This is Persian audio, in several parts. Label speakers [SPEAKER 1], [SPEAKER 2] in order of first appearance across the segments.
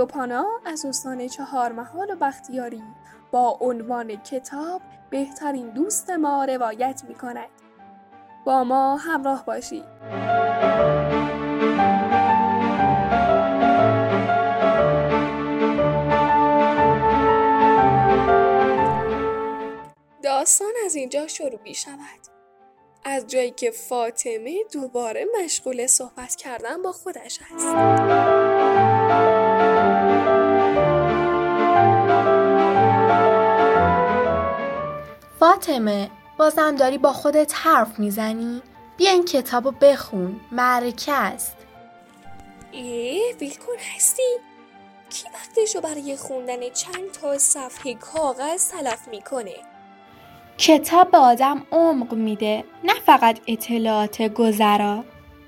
[SPEAKER 1] پانا از استان چهارمحال و بختیاری با عنوان کتاب بهترین دوست ما روایت می کند. با ما همراه باشید. داستان از اینجا شروع می شود. از جایی که فاطمه دوباره مشغول صحبت کردن با خودش است.
[SPEAKER 2] فاطمه، بازم داری با خودت حرف میزنی؟ بیا این کتابو بخون، معرکه است.
[SPEAKER 1] ویلکن هستی؟ کی وقتشو برای خوندن چند تا صفحه کاغذ تلف میکنه؟
[SPEAKER 2] کتاب به آدم عمق میده، نه فقط اطلاعات گذرا.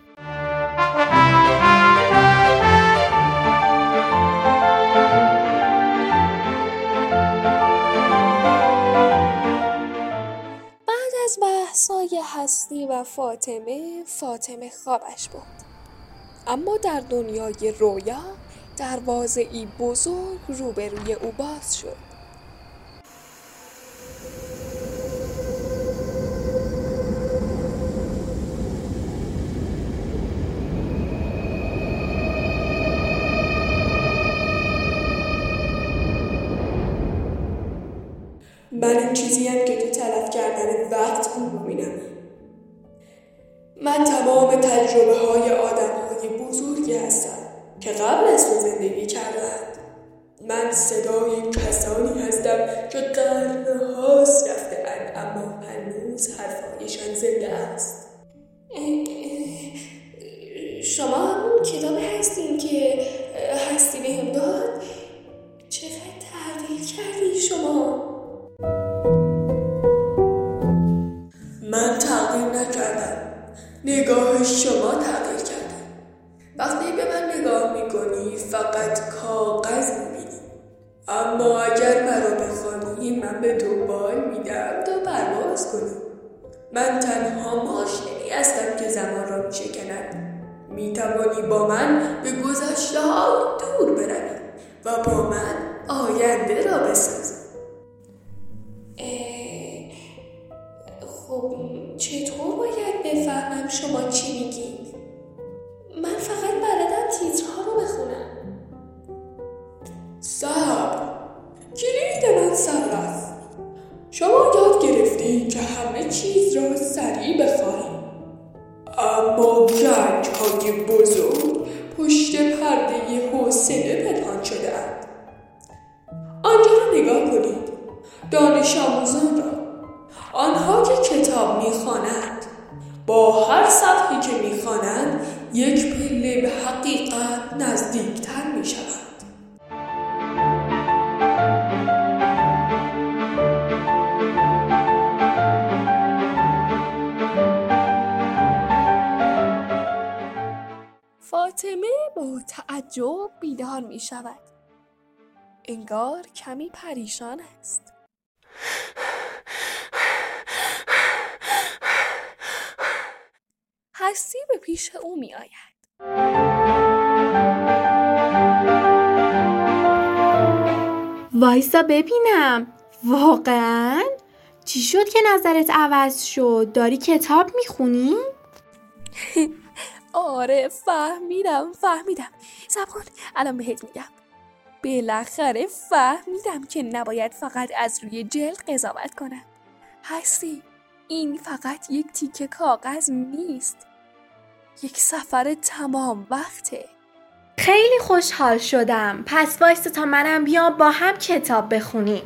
[SPEAKER 1] بعد از بحثای هستی و فاطمه خوابش برد. اما در دنیای رویا دروازه‌ای بزرگ روبروی او باز شد.
[SPEAKER 3] من این چیزیم که تو تلف کردن وقت اون رو می‌بینم. من تمام تجربه های آدم های بزرگی هستم که قبل از تو زندگی کردند. من صدای کسانی هستم که قرن‌هاست رفته‌اند اما هنوز حرفایشان زنده است.
[SPEAKER 1] شما همون کتاب هستین که هستی بهم داد؟ چقدر تغییر کردی شما؟
[SPEAKER 3] من تغییر نکردم. نگاه شما تغییر کرده. وقتی به من نگاه میکنی فقط کاغذ میبینی. اما اگر مرا بخوانی من به دنبال میدم تا پرواز کنی. من تنها ماشینی هستم که زمان را میشکند. میتوانی با من به گذشته ها دور بروی و با من آینده را بسازی.
[SPEAKER 1] خب چطور باید بفهمم شما چی میگین؟ من فقط بلدم تیترها رو بخونم.
[SPEAKER 3] صبر. کلید من صبر است. شما یاد گرفتی که همه چیز را سریع بخواهی. اما گنج های بزرگ پشت پرده حوصله پنهان شده اند. آنجا را نگاه کنید. دانش آموزان را. آنها که کتاب می‌خوانند با هر صفحه‌ای که می‌خوانند یک پله به حقیقت نزدیکتر می‌شوند.
[SPEAKER 1] فاطمه با تعجب بیدار می‌شود. انگار کمی پریشان است. هستی به پیش او می آید.
[SPEAKER 2] وایسا ببینم، واقعاً؟ چی شد که نظرت عوض شد؟ داری کتاب میخونی؟
[SPEAKER 1] آره فهمیدم. صبر کن الان بهت میگم. بالاخره فهمیدم که نباید فقط از روی جلد قضاوت کنم. هستی، این فقط یک تیکه کاغذ نیست. یک سفر تمام وقته.
[SPEAKER 2] خیلی خوشحال شدم. پس وایسا تا منم بیام با هم کتاب بخونیم.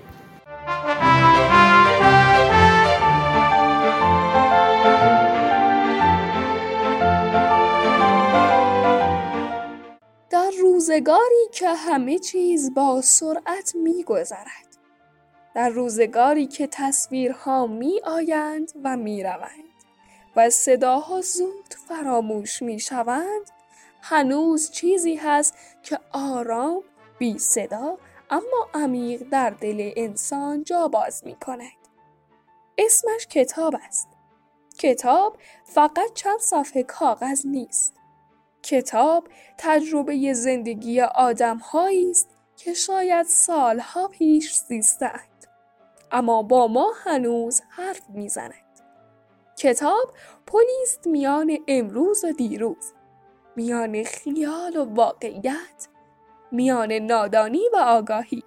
[SPEAKER 1] در روزگاری که همه چیز با سرعت می‌گذرد. در روزگاری که تصویرها می آیند و می روند و صداها زود فراموش می شوند، هنوز چیزی هست که آرام، بی صدا اما عمیق در دل انسان جا باز می کند. اسمش کتاب است. کتاب فقط چند صفحه کاغذ نیست. کتاب تجربه زندگی آدم‌هایی است که شاید سالها پیش زیستند، اما با ما هنوز حرف میزند. کتاب پلی است میان امروز و دیروز، میان خیال و واقعیت، میان نادانی و آگاهی.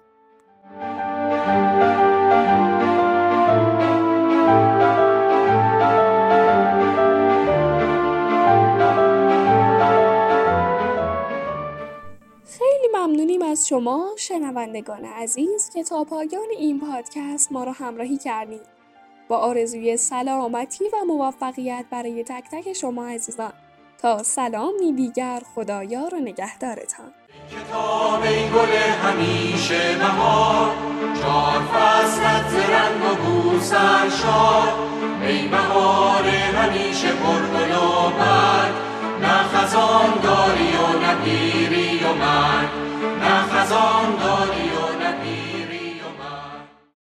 [SPEAKER 1] خیلی ممنونیم از شما شنوندگان عزیز که تا پایان این پادکست ما را همراهی کردید. با آرزوی سلامتی و موفقیت برای تک تک شما عزیزان. تا سلامی دیگر، خدایار و نگهدارتان.
[SPEAKER 4] کتاب ای گل همیشه بهار، 4 فصلت ز رنگ و بو سرشار. ای بهار همیشه پرگل و برگ، نه خزان داری و نه پیری و مرگ، نه خزان داری و